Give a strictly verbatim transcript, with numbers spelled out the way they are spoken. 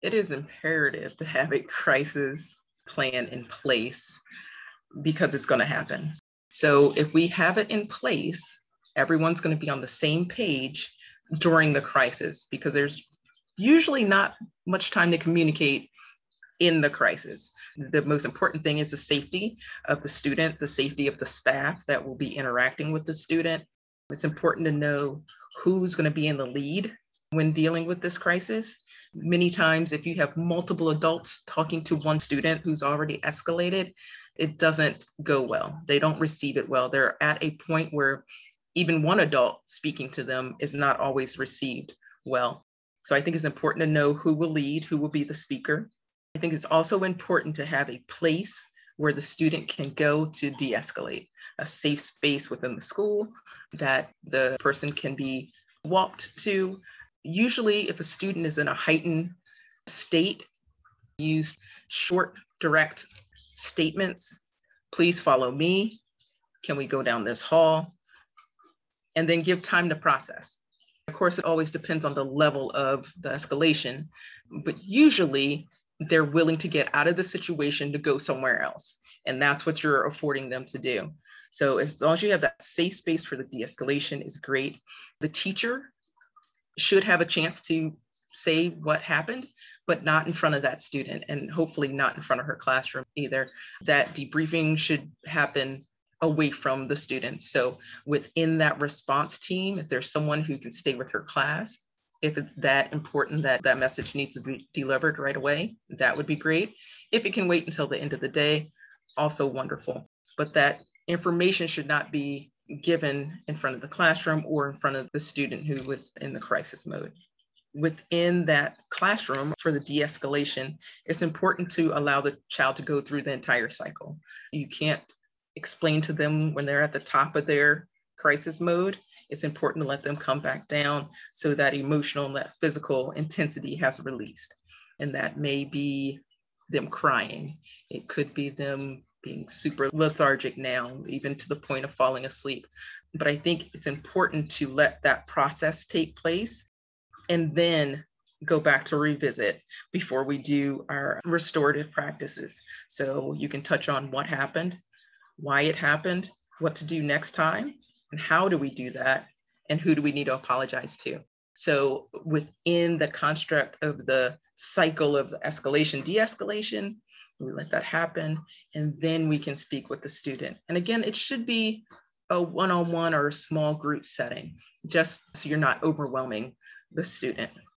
It is imperative to have a crisis plan in place because it's going to happen. So if we have it in place, everyone's going to be on the same page during the crisis because there's usually not much time to communicate in the crisis. The most important thing is the safety of the student, the safety of the staff that will be interacting with the student. It's important to know who's going to be in the lead when dealing with this crisis. Many times, if you have multiple adults talking to one student who's already escalated, it doesn't go well. They don't receive it well. They're at a point where even one adult speaking to them is not always received well. So I think it's important to know who will lead, who will be the speaker. I think it's also important to have a place where the student can go to de-escalate, a safe space within the school that the person can be walked to. Usually, if a student is in a heightened state, use short, direct statements. Please follow me. Can we go down this hall? And then give time to process. Of course, it always depends on the level of the escalation, but usually they're willing to get out of the situation to go somewhere else. And that's what you're affording them to do. So as long as you have that safe space for the de-escalation is great. The teacher should have a chance to say what happened, but not in front of that student, and hopefully not in front of her classroom either. That debriefing should happen away from the students. So within that response team, if there's someone who can stay with her class, if it's that important that that message needs to be delivered right away, that would be great. If it can wait until the end of the day, also wonderful. But that information should not be given in front of the classroom or in front of the student who was in the crisis mode. Within that classroom for the de-escalation, it's important to allow the child to go through the entire cycle. You can't explain to them when they're at the top of their crisis mode. It's important to let them come back down so that emotional and that physical intensity has released. And that may be them crying. It could be them being super lethargic now, even to the point of falling asleep. But I think it's important to let that process take place and then go back to revisit before we do our restorative practices. So you can touch on what happened, why it happened, what to do next time, and how do we do that, and who do we need to apologize to. So within the construct of the cycle of the escalation, de-escalation, we let that happen, and then we can speak with the student. And again, it should be a one-on-one or a small group setting, just so you're not overwhelming the student.